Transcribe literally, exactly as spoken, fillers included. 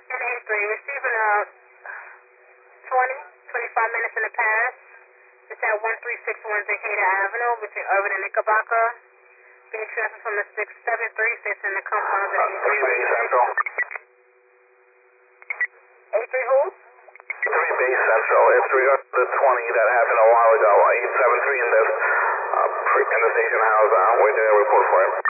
And A three, receiving uh twenty, twenty-five minutes in the past. It's at one three six one Decatur Avenue between Irvin and Knickerbocker. Being transferred from the six seven three six in the compound of A three. three Base Central. A three who? three Base Central. It's regard to the twenty that happened a while ago. eight seven three in this, uh, in the station house. Uh, waiting a report for him.